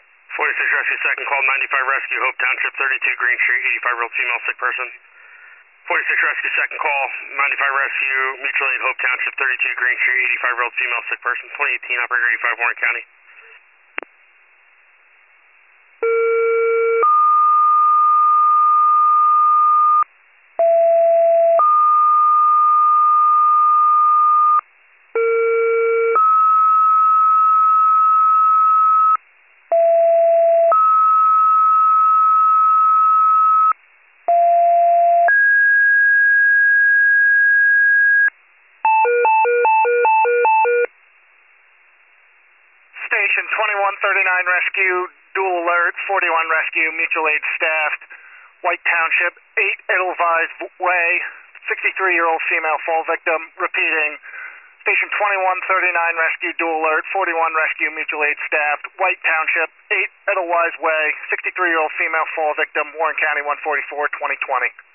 46 Rescue, second call, 95 Rescue, Hope Township, 32 Green Street, 85-year-old female sick person. 46 Rescue, second call, 95 Rescue, Mutual Aid, Hope Township, 32 Green Street, 85-year-old female sick person. 2018, operator 85, Warren County. Station 2139 Rescue, dual alert, 41 Rescue, Mutual Aid staffed, White Township, 8 Edelweiss Way, 63-year-old female fall victim. Repeating, Station 2139 Rescue, dual alert, 41 Rescue, Mutual Aid staffed, White Township, 8 Edelweiss Way, 63-year-old female fall victim, Warren County 144, 2020.